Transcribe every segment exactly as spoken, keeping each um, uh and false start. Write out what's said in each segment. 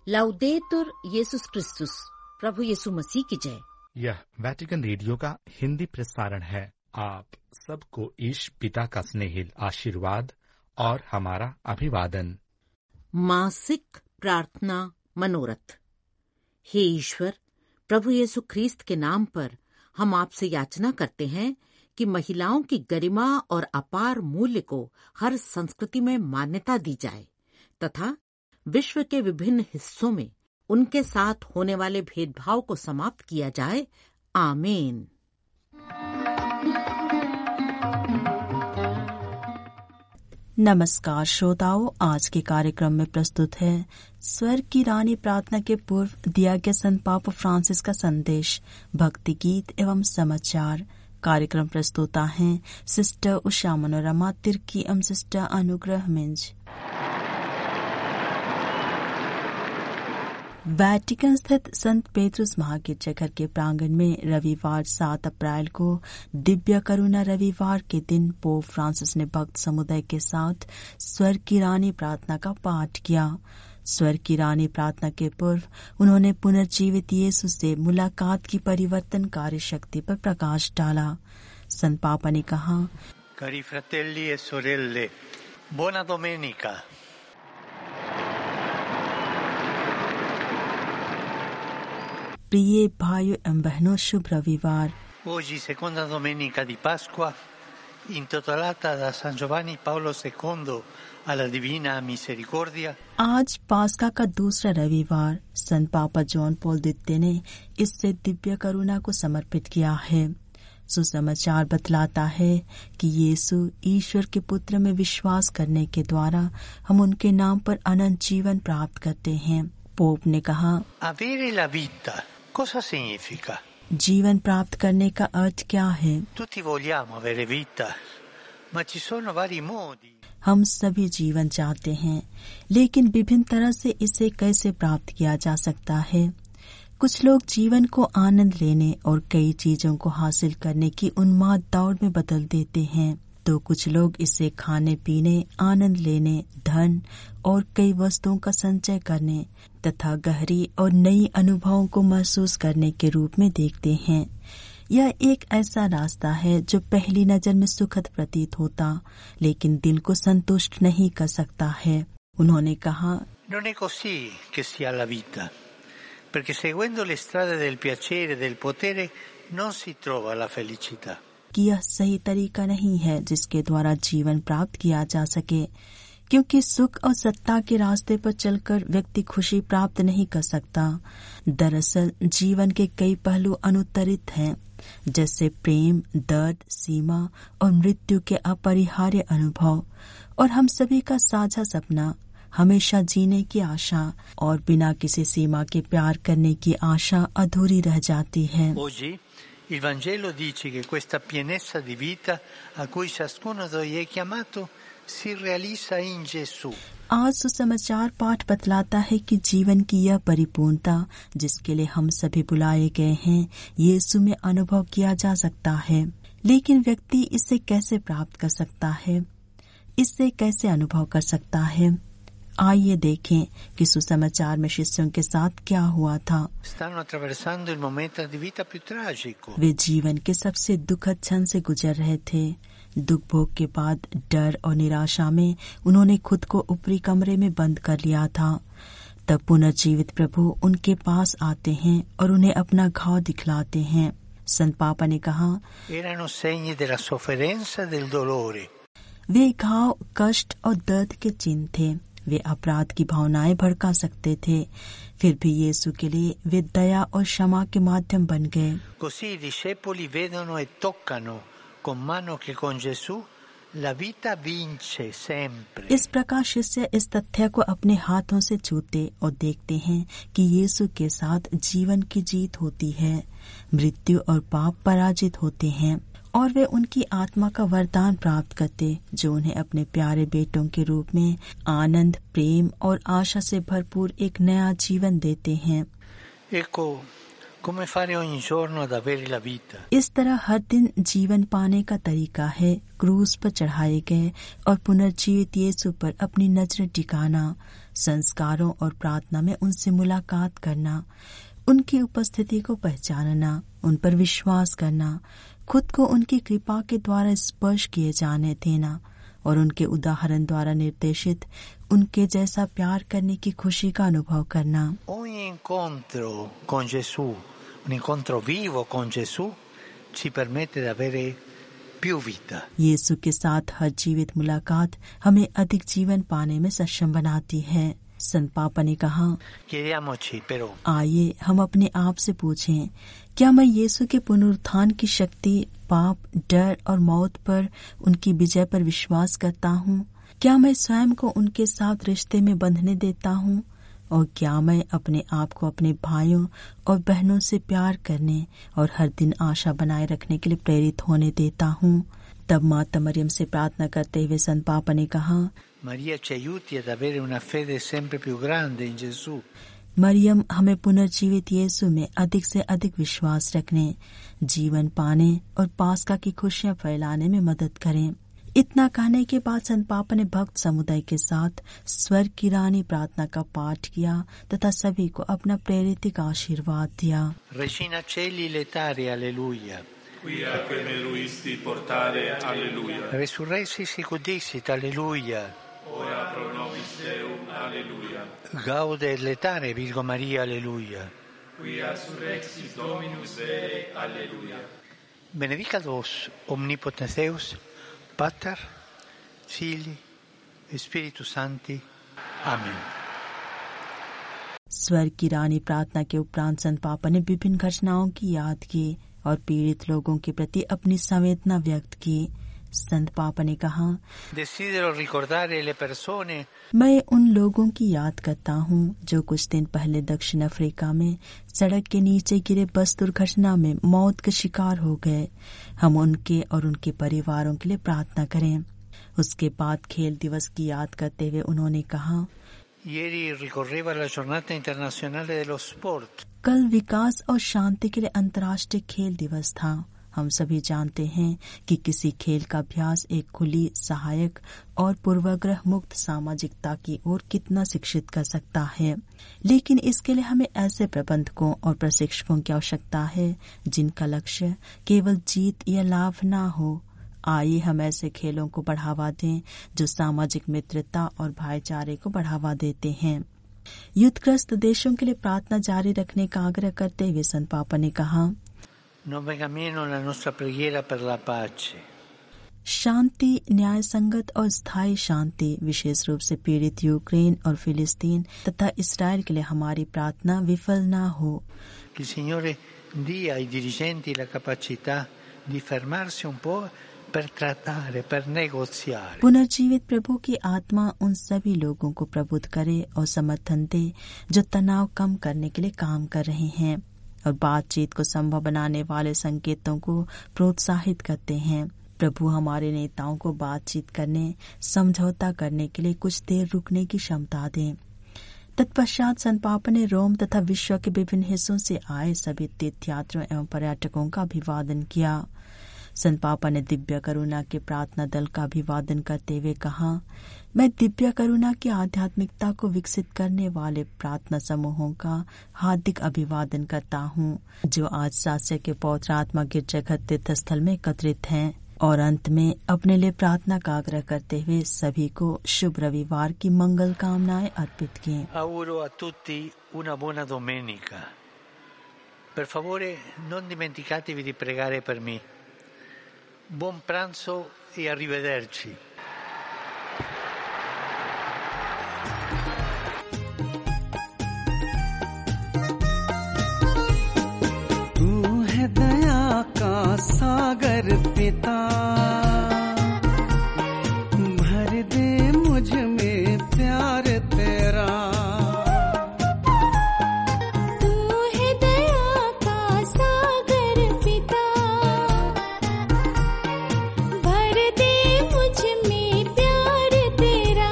लाउदेतुर येसुस क्रिस्तुस, प्रभु यीशु मसीह की जय। यह वेटिकन रेडियो का हिंदी प्रसारण है। आप सबको ईश पिता का स्नेहिल आशीर्वाद और हमारा अभिवादन। मासिक प्रार्थना मनोरथ। हे ईश्वर, प्रभु यीशु ख्रीस्त के नाम पर हम आपसे याचना करते हैं कि महिलाओं की गरिमा और अपार मूल्य को हर संस्कृति में मान्यता दी जाए तथा विश्व के विभिन्न हिस्सों में उनके साथ होने वाले भेदभाव को समाप्त किया जाए। आमीन। नमस्कार श्रोताओं, आज के कार्यक्रम में प्रस्तुत है स्वर्ग की रानी प्रार्थना के पूर्व दिया गया संत पाप फ्रांसिस का संदेश, भक्ति गीत एवं समाचार। कार्यक्रम प्रस्तुता हैं सिस्टर उषा मनोरमा तिर्की एवं सिस्टर अनुग्रह मिंज। वेटिकन स्थित संत पेट्रुस महागिरजाघर के प्रांगण में रविवार सात अप्रैल को दिव्य करुणा रविवार के दिन पोप फ्रांसिस ने भक्त समुदाय के साथ स्वर्ग की रानी प्रार्थना का पाठ किया। स्वर्ग की रानी प्रार्थना के पूर्व उन्होंने पुनर्जीवित यीशु से मुलाकात की परिवर्तनकारी शक्ति पर प्रकाश डाला। संत पापा ने कहा, Cari fratelli e sorelle, buona domenica. प्रिय भाइयों एवं बहनों, शुभ रविवार। Oggi seconda domenica di Pasqua, intitolata da San Giovanni Paolo secondo alla Divina Misericordia. आज पास्का का दूसरा रविवार संत पापा जॉन पॉल द्वितीय ने इससे दिव्य करुणा को समर्पित किया है। सुसमाचार बतलाता है कि यीशु ईश्वर के पुत्र में विश्वास करने के द्वारा हम उनके नाम पर अनंत जीवन प्राप्त करते हैं। पोप ने कहा, Avere la vita, cosa significa? जीवन प्राप्त करने का अर्थ क्या है? Tutti vogliamo avere vita, ma ci sono vari modi. हम सभी जीवन चाहते हैं, लेकिन विभिन्न तरह से इसे कैसे प्राप्त किया जा सकता है? कुछ लोग जीवन को आनंद लेने और कई चीजों को हासिल करने की उन्माद दौड़ में बदल देते हैं, तो कुछ लोग इसे खाने पीने, आनंद लेने, धन और कई वस्तुओं का संचय करने तथा गहरी और नई अनुभवों को महसूस करने के रूप में देखते हैं। यह एक ऐसा रास्ता है जो पहली नजर में सुखद प्रतीत होता, लेकिन दिल को संतुष्ट नहीं कर सकता है। उन्होंने कहा, Non è così che si ha la vita, perché seguendo le strade del piacere e del potere non si trova la felicità. कि यह सही तरीका नहीं है जिसके द्वारा जीवन प्राप्त किया जा सके, क्योंकि सुख और सत्ता के रास्ते पर चलकर व्यक्ति खुशी प्राप्त नहीं कर सकता। दरअसल जीवन के कई पहलू अनुत्तरित हैं, जैसे प्रेम, दर्द, सीमा और मृत्यु के अपरिहार्य अनुभव, और हम सभी का साझा सपना हमेशा जीने की आशा और बिना किसी सीमा के प्यार करने की आशा अधूरी रह जाती है। Oggi il Vangelo dice che questa pienezza di vita a cui ciascuno di noi è chiamato si realizza in Gesù. आज सुसमाचार पाठ बतलाता है कि जीवन की यह परिपूर्णता जिसके लिए हम सभी बुलाए गए हैं, यीशु में अनुभव किया जा सकता है। लेकिन व्यक्ति इसे कैसे प्राप्त कर सकता है? इससे कैसे अनुभव कर सकता है? आइए देखें कि सुसमाचार में शिष्यों के साथ क्या हुआ था। वे जीवन के सबसे दुखद क्षण से गुजर रहे थे। दुख भोग के बाद डर और निराशा में उन्होंने खुद को ऊपरी कमरे में बंद कर लिया था। तब पुनर्जीवित प्रभु उनके पास आते हैं और उन्हें अपना घाव दिखलाते हैं। संत पापा ने कहा, वे घाव कष्ट और दर्द के चिन्ह थे। वे अपराध की भावनाएं भड़का सकते थे, फिर भी यीशु के लिए वे दया और क्षमा के माध्यम बन गए। Così i discepoli vedono e toccano con mano che con Gesù la vita vince sempre. इस प्रकार शिष्य इस तथ्य को अपने हाथों से छूते और देखते हैं कि यीशु के साथ जीवन की जीत होती है, मृत्यु और पाप पराजित होते हैं, और वे उनकी आत्मा का वरदान प्राप्त करते जो उन्हें अपने प्यारे बेटों के रूप में आनंद, प्रेम और आशा से भरपूर एक नया जीवन देते हैं। Ecco, Come fare ogni giorno ad avere la vita. इस तरह हर दिन जीवन पाने का तरीका है क्रूस पर चढ़ाए गए और पुनर्जीवित यीशु पर अपनी नजर टिकाना, संस्कारों और प्रार्थना में उनसे मुलाकात करना, उनकी उपस्थिति को पहचानना, उन पर विश्वास करना, खुद को उनकी कृपा के द्वारा स्पर्श किए जाने देना और उनके उदाहरण द्वारा निर्देशित उनके जैसा प्यार करने की खुशी का अनुभव करना। Ogni incontro con Gesù, un incontro vivo con Gesù, ci permette di avere più vita. यीशु के साथ हर जीवित मुलाकात हमें अधिक जीवन पाने में सक्षम बनाती है। संत पापा ने कहा, Chiediamoci però, आइए हम अपने आप से पूछें, क्या मैं यीशु के पुनरुत्थान की शक्ति, पाप, डर और मौत पर उनकी विजय पर विश्वास करता हूँ? क्या मैं स्वयं को उनके साथ रिश्ते में बंधने देता हूँ? और क्या मैं अपने आप को अपने भाइयों और बहनों से प्यार करने और हर दिन आशा बनाए रखने के लिए प्रेरित होने देता हूँ? तब माता मरियम से प्रार्थना करते हुए संत पापा ने कहा, Maria ci aiuti ad avere una fede sempre più grande in Gesù. Maryam हमें पुनर्जीवित यीशु में अधिक से अधिक विश्वास रखने, जीवन पाने और पास्का की खुशियां फैलाने में मदद करें। इतना कहने के बाद संत पापा ने भक्त समुदाय के साथ स्वर्ग की रानी प्रार्थना का पाठ किया तथा सभी को अपना प्रेरित आशीर्वाद दिया। Regina Celi letare, alleluia. Quia che me luisti portare, alleluia. Resurrexit sicut dixit, alleluia. Ora pro nobis Deum, alleluia. Gaude et letare, Virgo Maria, alleluia. Quia surrexit Dominus Vere, alleluia. Benedicat vos, omnipotens Deus, Pater, Filii, Spiritus Sancti. Amen. स्वर्ग की रानी प्रार्थना के उपरांत संत पापा ने विभिन्न घटनाओं की याद की और पीड़ित लोगों के प्रति अपनी संवेदना व्यक्त की। संत पापा ने कहा, Desidero ricordare le persone मैं उन लोगों की याद करता हूँ जो कुछ दिन पहले दक्षिण अफ्रीका में सड़क के नीचे गिरे बस दुर्घटना में मौत का शिकार हो गए। हम उनके और उनके परिवारों के लिए प्रार्थना करें। उसके बाद खेल दिवस की याद करते हुए उन्होंने कहा, Ieri ricorreva la giornata internazionale dello sport. कल विकास और शांति के लिए अंतर्राष्ट्रीय खेल दिवस था। हम सभी जानते हैं कि किसी खेल का अभ्यास एक खुली, सहायक और पूर्वाग्रह मुक्त सामाजिकता की ओर कितना शिक्षित कर सकता है, लेकिन इसके लिए हमें ऐसे प्रबंधकों और प्रशिक्षकों की आवश्यकता है जिनका लक्ष्य केवल जीत या लाभ न हो। आइए हम ऐसे खेलों को बढ़ावा दें जो सामाजिक मित्रता और भाईचारे को बढ़ावा देते हैं। युद्धग्रस्त देशों के लिए प्रार्थना जारी रखने का आग्रह करते हुए संत पापा ने कहा, Non venga meno la nostra preghiera per la pace. शांति, न्याय संगत और स्थायी शांति, विशेष रूप से पीड़ित यूक्रेन और फिलिस्तीन तथा इसराइल के लिए हमारी प्रार्थना विफल न हो। Che il Signore dia ai dirigenti la capacità di fermarsi un po' per trattare, per negoziare. पुनर्जीवित प्रभु की आत्मा उन सभी लोगों को प्रबुद्ध करे और समर्थन दे जो तनाव कम करने के लिए काम कर रहे हैं और बातचीत को संभव बनाने वाले संकेतों को प्रोत्साहित करते हैं। प्रभु हमारे नेताओं को बातचीत करने, समझौता करने के लिए कुछ देर रुकने की क्षमता दें। तत्पश्चात संत पापा ने रोम तथा विश्व के विभिन्न हिस्सों से आए सभी तीर्थयात्रियों एवं पर्यटकों का अभिवादन किया। संत पापा ने दिव्य करुणा के प्रार्थना दल का अभिवादन करते हुए कहा, मैं दिव्य करुणा की आध्यात्मिकता को विकसित करने वाले प्रार्थना समूहों का हार्दिक अभिवादन करता हूँ जो आज सास्य के पौत्र आत्मा गिरजाघर तीर्थ स्थल में एकत्रित हैं। और अंत में अपने लिए प्रार्थना का आग्रह करते हुए सभी को शुभ रविवार की मंगल कामनाएं अर्पित की। Auguro a tutti una buona domenica. Per favore non dimenticatevi di pregare per me. Buon pranzo e arrivederci. तू है दया का सागर पिता, भर दे मुझ में प्यार तेरा। तू है दया का सागर पिता, भर दे मुझ में प्यार तेरा।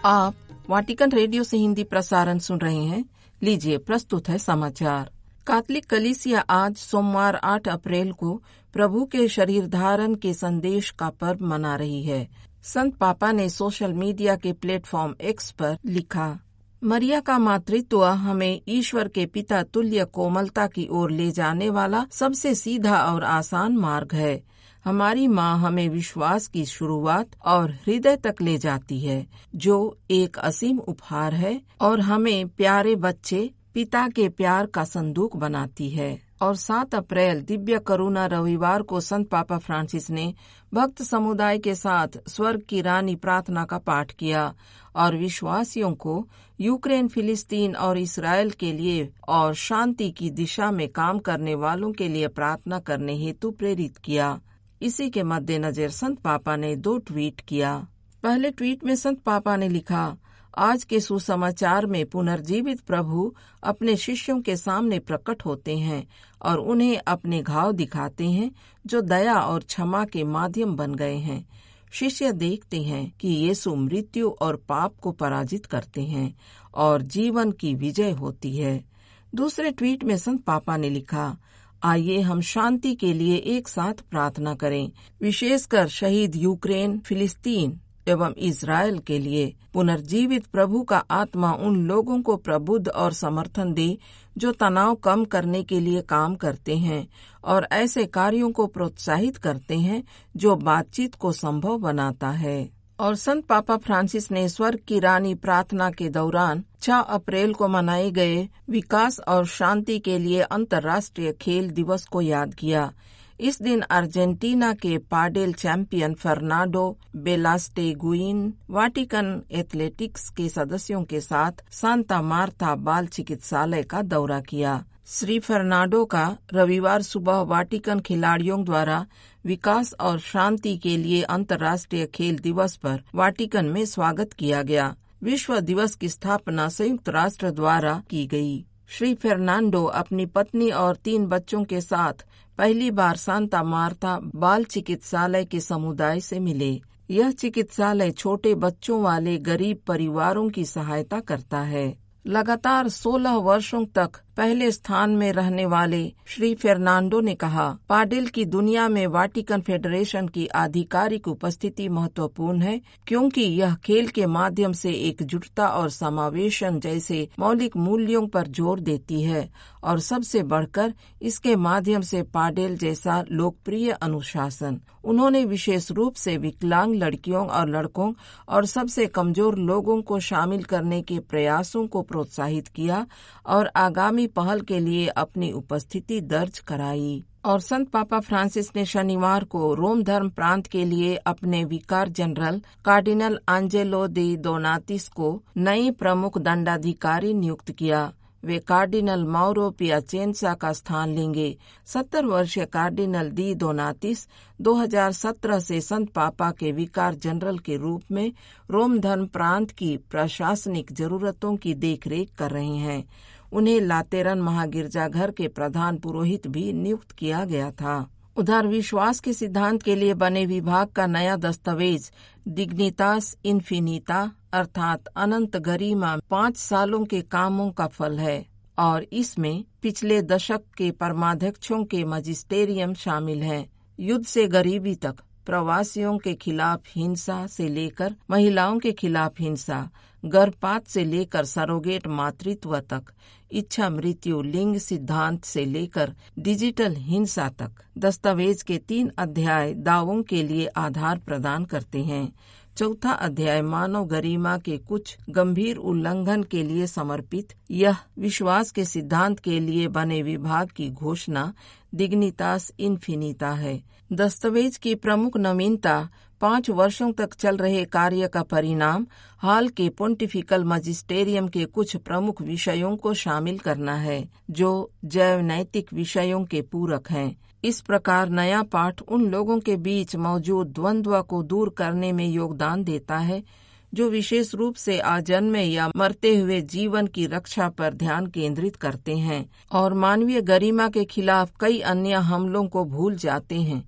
आप वाटिकन रेडियो से हिंदी प्रसारण सुन रहे हैं। लीजिए, प्रस्तुत है समाचार। कैथोलिक कलीसिया आज सोमवार आठ अप्रैल को प्रभु के शरीर धारण के संदेश का पर्व मना रही है। संत पापा ने सोशल मीडिया के प्लेटफॉर्म एक्स पर लिखा, मरिया का मातृत्व हमें ईश्वर के पिता तुल्य कोमलता की ओर ले जाने वाला सबसे सीधा और आसान मार्ग है। हमारी माँ हमें विश्वास की शुरुआत और हृदय तक ले जाती है, जो एक असीम उपहार है, और हमें प्यारे बच्चे पिता के प्यार का संदूक बनाती है। और सात अप्रैल दिव्य करुणा रविवार को संत पापा फ्रांसिस ने भक्त समुदाय के साथ स्वर्ग की रानी प्रार्थना का पाठ किया और विश्वासियों को यूक्रेन, फिलिस्तीन और इसराइल के लिए और शांति की दिशा में काम करने वालों के लिए प्रार्थना करने हेतु प्रेरित किया। इसी के मद्देनजर संत पापा ने दो ट्वीट किया। पहले ट्वीट में संत पापा ने लिखा, आज के सुसमाचार में पुनर्जीवित प्रभु अपने शिष्यों के सामने प्रकट होते हैं और उन्हें अपने घाव दिखाते हैं जो दया और क्षमा के माध्यम बन गए हैं। शिष्य देखते हैं कि यीशु मृत्यु और पाप को पराजित करते हैं और जीवन की विजय होती है। दूसरे ट्वीट में संत पापा ने लिखा, आइए हम शांति के लिए एक साथ प्रार्थना करें, विशेषकर शहीद यूक्रेन, फिलिस्तीन एवं इज़राइल के लिए। पुनर्जीवित प्रभु का आत्मा उन लोगों को प्रबुद्ध और समर्थन दे जो तनाव कम करने के लिए काम करते हैं और ऐसे कार्यों को प्रोत्साहित करते हैं जो बातचीत को संभव बनाता है। और संत पापा फ्रांसिस ने स्वर्ग की रानी प्रार्थना के दौरान छह अप्रैल को मनाए गए विकास और शांति के लिए अंतर्राष्ट्रीय खेल दिवस को याद किया। इस दिन अर्जेंटीना के padel champion Fernando Belasteguin Vatican athletics के सदस्यों के साथ सांता मार्था बाल चिकित्सालय का दौरा किया। श्री फर्नांडो का रविवार सुबह वाटिकन खिलाड़ियों द्वारा विकास और शांति के लिए अंतर्राष्ट्रीय खेल दिवस पर वाटिकन में स्वागत किया गया। विश्व दिवस की स्थापना संयुक्त राष्ट्र द्वारा की गई। श्री फर्नांडो अपनी पत्नी और तीन बच्चों के साथ पहली बार सांता मार्था बाल चिकित्सालय के समुदाय से मिले। यह चिकित्सालय छोटे बच्चों वाले गरीब परिवारों की सहायता करता है। लगातार सोलह वर्षों तक पहले स्थान में रहने वाले श्री फर्नांडो ने कहा, पाडेल की दुनिया में वाटिकन फेडरेशन की आधिकारिक उपस्थिति महत्वपूर्ण है, क्योंकि यह खेल के माध्यम से एकजुटता और समावेशन जैसे मौलिक मूल्यों पर जोर देती है और सबसे बढ़कर इसके माध्यम से पाडेल जैसा लोकप्रिय अनुशासन। उन्होंने विशेष रूप से विकलांग लड़कियों और लड़कों और सबसे कमजोर लोगों को शामिल करने के प्रयासों को प्रोत्साहित किया और आगामी पहल के लिए अपनी उपस्थिति दर्ज कराई। और संत पापा फ्रांसिस ने शनिवार को रोम धर्म प्रांत के लिए अपने vicar general cardinal Angelo De Donatis को नई प्रमुख दंडाधिकारी नियुक्त किया। वे कार्डिनल माउरो पियाचेंसा का स्थान लेंगे। सत्तर वर्षीय कार्डिनल दी दोनातिस दो हज़ार सत्रह से संत पापा के विकार जनरल के रूप में रोम धर्म प्रांत की प्रशासनिक जरूरतों की देखरेख कर रहे हैं। उन्हें लातेरन महागिरजाघर के प्रधान पुरोहित भी नियुक्त किया गया था। उधर विश्वास के सिद्धांत के लिए बने विभाग का नया दस्तावेज डिग्नितास इन्फिनिटा अर्थात अनंत गरिमा पाँच सालों के कामों का फल है और इसमें पिछले दशक के परमाध्यक्षों के मजिस्टेरियम शामिल हैं। युद्ध से गरीबी तक, प्रवासियों के खिलाफ हिंसा से लेकर महिलाओं के खिलाफ हिंसा, गर्भपात से लेकर सरोगेट मातृत्व तक, इच्छा मृत्यु, लिंग सिद्धांत से लेकर डिजिटल हिंसा तक। दस्तावेज के तीन अध्याय दावों के लिए आधार प्रदान करते हैं। चौथा अध्याय मानव गरिमा के कुछ गंभीर उल्लंघन के लिए समर्पित। यह विश्वास के सिद्धांत के लिए बने विभाग की घोषणा डिग्नितास इन्फिनिटा है। दस्तावेज की प्रमुख नवीनता पाँच वर्षों तक चल रहे कार्य का परिणाम हाल के पोंटिफिकल मजिस्टेरियम के कुछ प्रमुख विषयों को शामिल करना है, जो जैव नैतिक विषयों के पूरक हैं। इस प्रकार नया पाठ उन लोगों के बीच मौजूद द्वंद्व को दूर करने में योगदान देता है जो विशेष रूप से आजन्मे या मरते हुए जीवन की रक्षा पर ध्यान केंद्रित करते हैं और मानवीय गरिमा के खिलाफ कई अन्य हमलों को भूल जाते हैं।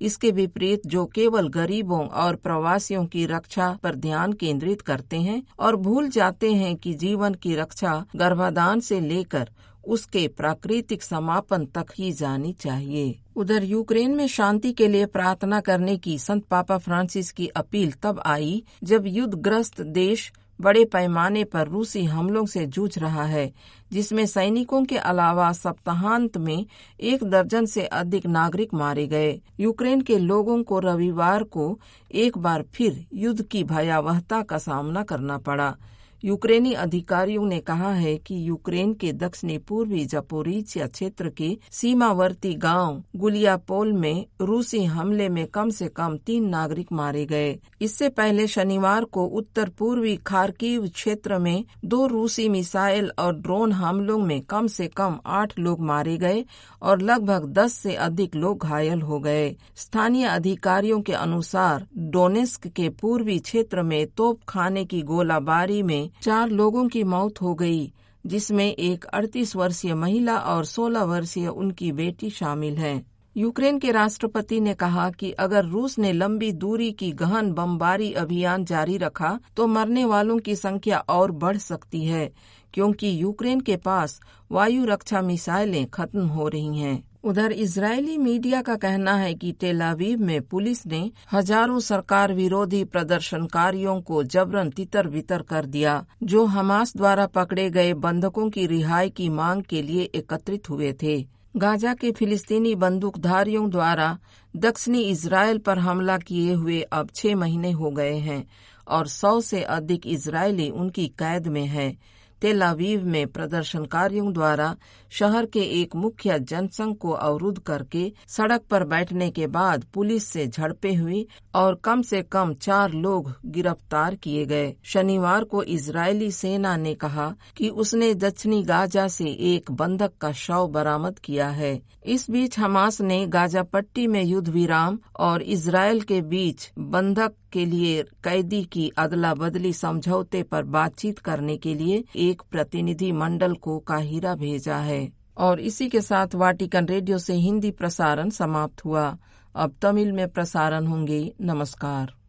इसके विपरीत जो केवल गरीबों और प्रवासियों की रक्षा पर ध्यान केंद्रित करते हैं और भूल जाते हैं कि जीवन की रक्षा गर्भाधान से लेकर उसके प्राकृतिक समापन तक ही जानी चाहिए। उधर यूक्रेन में शांति के लिए प्रार्थना करने की संत पापा फ्रांसिस की अपील तब आई जब युद्धग्रस्त देश बड़े पैमाने पर रूसी हमलों से जूझ रहा है, जिसमें सैनिकों के अलावा सप्ताहांत में एक दर्जन से अधिक नागरिक मारे गए। यूक्रेन के लोगों को रविवार को एक बार फिर युद्ध की भयावहता का सामना करना पड़ा। यूक्रेनी अधिकारियों ने कहा है कि यूक्रेन के दक्षिणी पूर्वी जापोरिजिया क्षेत्र के सीमावर्ती गांव गुलियापोल में रूसी हमले में कम से कम तीन नागरिक मारे गए। इससे पहले शनिवार को उत्तर पूर्वी खार्किव क्षेत्र में दो रूसी मिसाइल और ड्रोन हमलों में कम से कम आठ लोग मारे गए और लगभग दस से अधिक लोग घायल हो गए। स्थानीय अधिकारियों के अनुसार डोनेस्क के पूर्वी क्षेत्र में तोप खाने की गोलाबारी में चार लोगों की मौत हो गई, जिसमें एक अड़तीस वर्षीय महिला और सोलह वर्षीय उनकी बेटी शामिल हैं। यूक्रेन के राष्ट्रपति ने कहा कि अगर रूस ने लंबी दूरी की गहन बमबारी अभियान जारी रखा तो मरने वालों की संख्या और बढ़ सकती है, क्योंकि यूक्रेन के पास वायु रक्षा मिसाइलें खत्म हो रही हैं। उधर इजरायली मीडिया का कहना है कि टेल अवीव में पुलिस ने हजारों सरकार विरोधी प्रदर्शनकारियों को जबरन तितर बितर कर दिया, जो हमास द्वारा पकड़े गए बंधकों की रिहाई की मांग के लिए एकत्रित हुए थे। गाजा के फिलिस्तीनी बंदूकधारियों द्वारा दक्षिणी इजरायल पर हमला किए हुए अब छह महीने हो गए हैं और सौ से अधिक इजरायली उनकी कैद में हैं। तेल अवीव में प्रदर्शनकारियों द्वारा शहर के एक मुख्य जनसंघ को अवरुद्ध करके सड़क पर बैठने के बाद पुलिस से झड़पें हुई और कम से कम चार लोग गिरफ्तार किए गए। शनिवार को इजरायली सेना ने कहा कि उसने दक्षिणी गाजा से एक बंधक का शव बरामद किया है। इस बीच हमास ने गाजा पट्टी में युद्ध विराम और इजरायल के बीच बंधक के लिए कैदी की अदला बदली समझौते पर बातचीत करने के लिए एक प्रतिनिधि मंडल को काहिरा भेजा है। और इसी के साथ वाटिकन रेडियो से हिंदी प्रसारण समाप्त हुआ। अब तमिल में प्रसारण होंगे। नमस्कार।